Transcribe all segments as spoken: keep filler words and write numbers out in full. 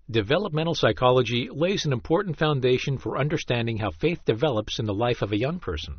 Developmental psychology lays an important foundation for understanding how faith develops in the life of a young person.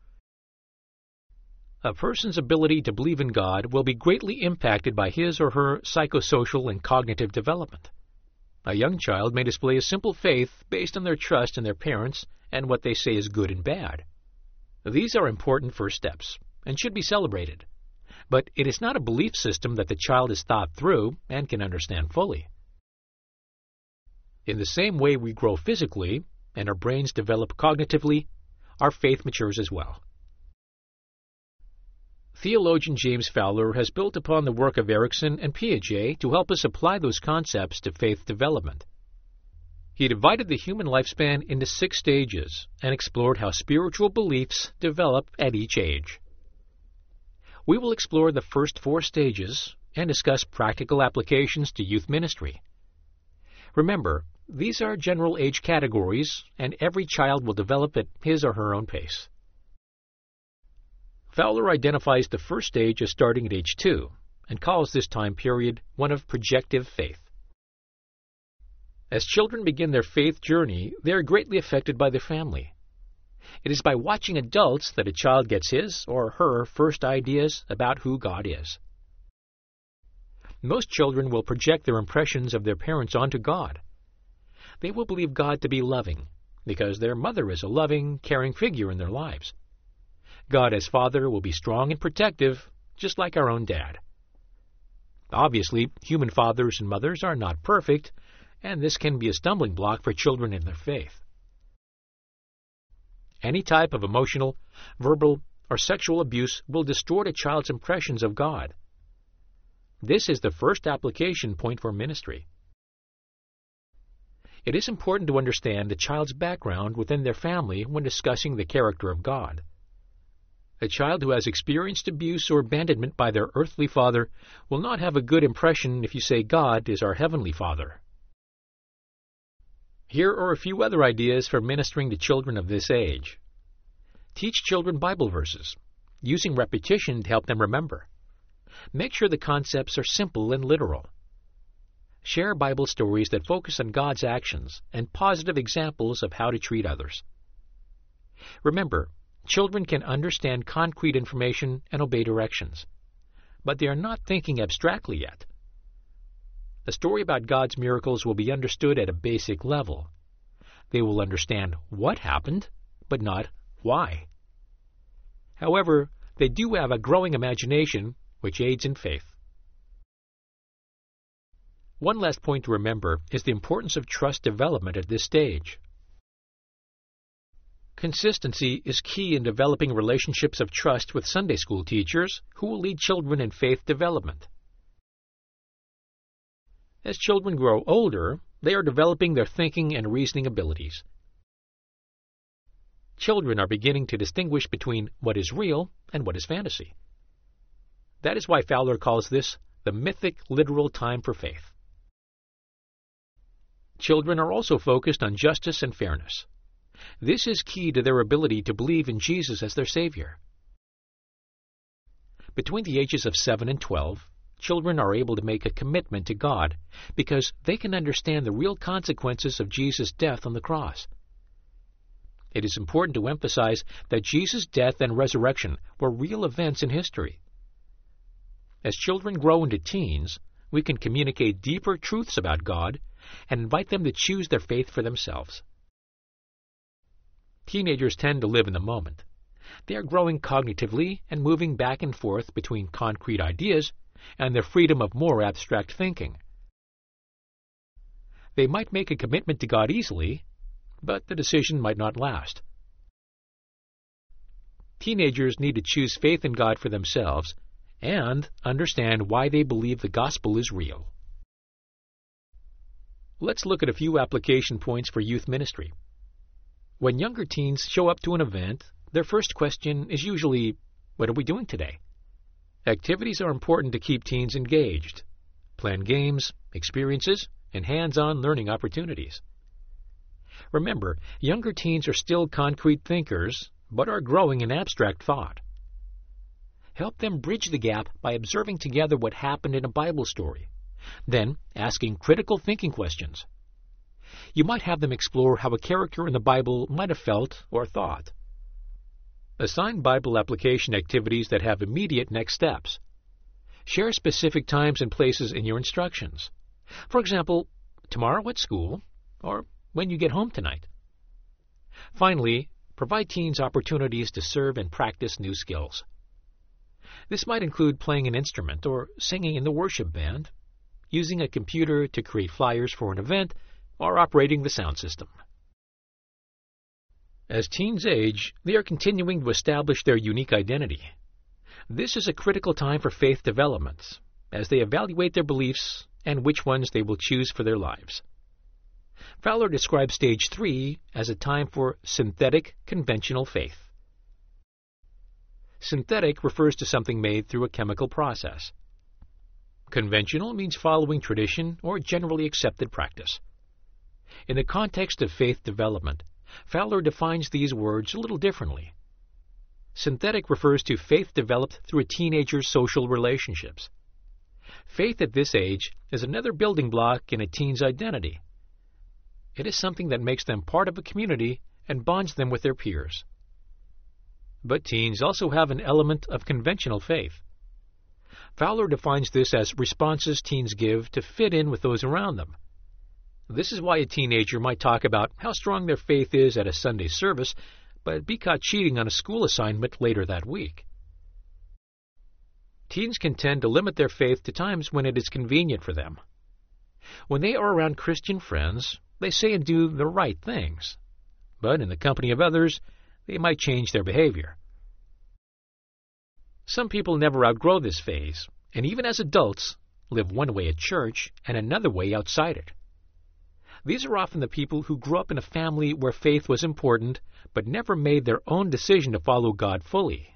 A person's ability to believe in God will be greatly impacted by his or her psychosocial and cognitive development. A young child may display a simple faith based on their trust in their parents and what they say is good and bad. These are important first steps and should be celebrated, but it is not a belief system that the child has thought through and can understand fully. In the same way we grow physically and our brains develop cognitively, our faith matures as well. Theologian James Fowler has built upon the work of Erickson and Piaget to help us apply those concepts to faith development. He divided the human lifespan into six stages and explored how spiritual beliefs develop at each age. We will explore the first four stages and discuss practical applications to youth ministry. Remember, these are general age categories, and every child will develop at his or her own pace. Fowler identifies the first stage as starting at age two and calls this time period one of projective faith. As children begin their faith journey, they are greatly affected by their family. It is by watching adults that a child gets his or her first ideas about who God is. Most children will project their impressions of their parents onto God. They will believe God to be loving because their mother is a loving, caring figure in their lives. God as Father will be strong and protective, just like our own dad. Obviously, human fathers and mothers are not perfect, and this can be a stumbling block for children in their faith. Any type of emotional, verbal, or sexual abuse will distort a child's impressions of God. This is the first application point for ministry. It is important to understand the child's background within their family when discussing the character of God. A child who has experienced abuse or abandonment by their earthly father will not have a good impression if you say God is our heavenly Father. Here are a few other ideas for ministering to children of this age. Teach children Bible verses, using repetition to help them remember. Make sure the concepts are simple and literal. Share Bible stories that focus on God's actions and positive examples of how to treat others. Remember, children can understand concrete information and obey directions, but they are not thinking abstractly yet. A story about God's miracles will be understood at a basic level. They will understand what happened, but not why. However, they do have a growing imagination, which aids in faith. One last point to remember is the importance of trust development at this stage. Consistency is key in developing relationships of trust with Sunday school teachers who will lead children in faith development. As children grow older, they are developing their thinking and reasoning abilities. Children are beginning to distinguish between what is real and what is fantasy. That is why Fowler calls this the mythic literal time for faith. Children are also focused on justice and fairness. This is key to their ability to believe in Jesus as their Savior. Between the ages of seven and twelve, children are able to make a commitment to God because they can understand the real consequences of Jesus' death on the cross. It is important to emphasize that Jesus' death and resurrection were real events in history. As children grow into teens, we can communicate deeper truths about God and invite them to choose their faith for themselves. Teenagers tend to live in the moment. They are growing cognitively and moving back and forth between concrete ideas and their freedom of more abstract thinking. They might make a commitment to God easily, but the decision might not last. Teenagers need to choose faith in God for themselves and understand why they believe the gospel is real. Let's look at a few application points for youth ministry. When younger teens show up to an event, their first question is usually, "What are we doing today?" Activities are important to keep teens engaged. Plan games, experiences, and hands-on learning opportunities. Remember, younger teens are still concrete thinkers, but are growing in abstract thought. Help them bridge the gap by observing together what happened in a Bible story, then asking critical thinking questions You might have them explore how a character in the Bible might have felt or thought. Assign Bible application activities that have immediate next steps. Share specific times and places in your instructions. For example, tomorrow at school, or when you get home tonight. Finally, provide teens opportunities to serve and practice new skills. This might include playing an instrument or singing in the worship band, using a computer to create flyers for an event, or operating the sound system. As teens age, they are continuing to establish their unique identity. This is a critical time for faith development, as they evaluate their beliefs and which ones they will choose for their lives. Fowler describes stage three as a time for synthetic conventional faith. Synthetic refers to something made through a chemical process. Conventional means following tradition or generally accepted practice. In the context of faith development, Fowler defines these words a little differently. Synthetic refers to faith developed through a teenager's social relationships. Faith at this age is another building block in a teen's identity. It is something that makes them part of a community and bonds them with their peers. But teens also have an element of conventional faith. Fowler defines this as responses teens give to fit in with those around them. This is why a teenager might talk about how strong their faith is at a Sunday service, but be caught cheating on a school assignment later that week. Teens can tend to limit their faith to times when it is convenient for them. When they are around Christian friends, they say and do the right things, but in the company of others, they might change their behavior. Some people never outgrow this phase, and even as adults, live one way at church and another way outside it. These are often the people who grew up in a family where faith was important, but never made their own decision to follow God fully.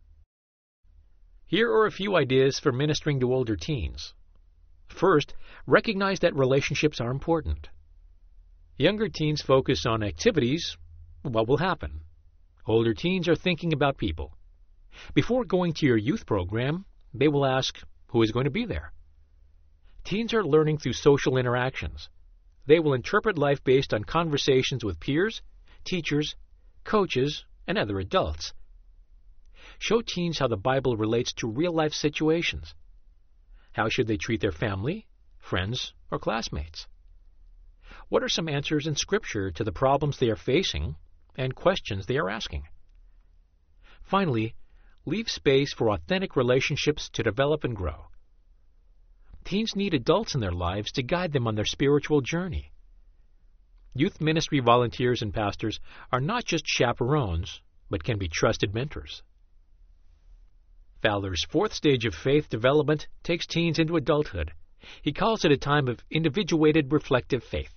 Here are a few ideas for ministering to older teens. First, recognize that relationships are important. Younger teens focus on activities, what will happen. Older teens are thinking about people. Before going to your youth program, they will ask, who is going to be there? Teens are learning through social interactions. They will interpret life based on conversations with peers, teachers, coaches, and other adults. Show teens how the Bible relates to real-life situations. How should they treat their family, friends, or classmates? What are some answers in Scripture to the problems they are facing and questions they are asking? Finally, leave space for authentic relationships to develop and grow. Teens need adults in their lives to guide them on their spiritual journey. Youth ministry volunteers and pastors are not just chaperones, but can be trusted mentors. Fowler's fourth stage of faith development takes teens into adulthood. He calls it a time of individuated reflective faith.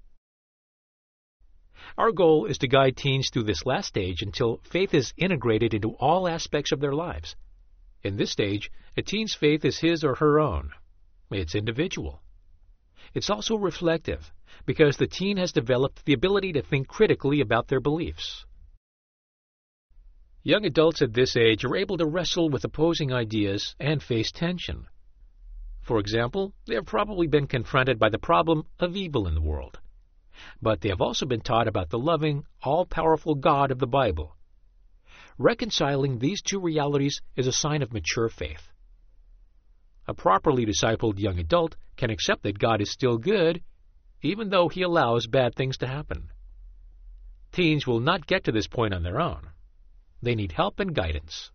Our goal is to guide teens through this last stage until faith is integrated into all aspects of their lives. In this stage, a teen's faith is his or her own. It's individual. It's also reflective, because the teen has developed the ability to think critically about their beliefs. Young adults at this age are able to wrestle with opposing ideas and face tension. For example, they have probably been confronted by the problem of evil in the world. But they have also been taught about the loving, all-powerful God of the Bible. Reconciling these two realities is a sign of mature faith. A properly discipled young adult can accept that God is still good, even though He allows bad things to happen. Teens will not get to this point on their own. They need help and guidance.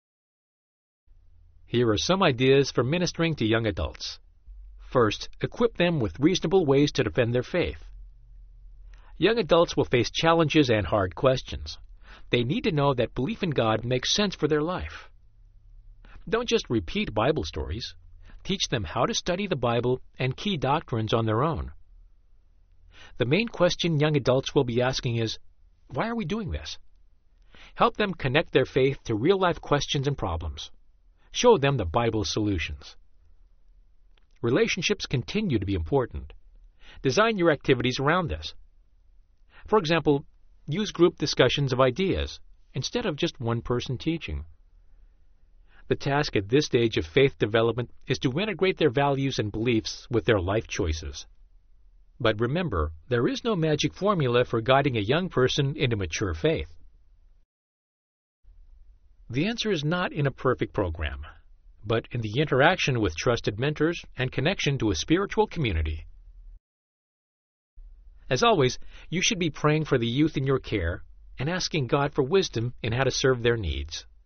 Here are some ideas for ministering to young adults. First, equip them with reasonable ways to defend their faith. Young adults will face challenges and hard questions. They need to know that belief in God makes sense for their life. Don't just repeat Bible stories. Teach them how to study the Bible and key doctrines on their own. The main question young adults will be asking is, why are we doing this? Help them connect their faith to real-life questions and problems. Show them the Bible's solutions. Relationships continue to be important. Design your activities around this. For example, use group discussions of ideas instead of just one person teaching. The task at this stage of faith development is to integrate their values and beliefs with their life choices. But remember, there is no magic formula for guiding a young person into mature faith. The answer is not in a perfect program, but in the interaction with trusted mentors and connection to a spiritual community. As always, you should be praying for the youth in your care and asking God for wisdom in how to serve their needs.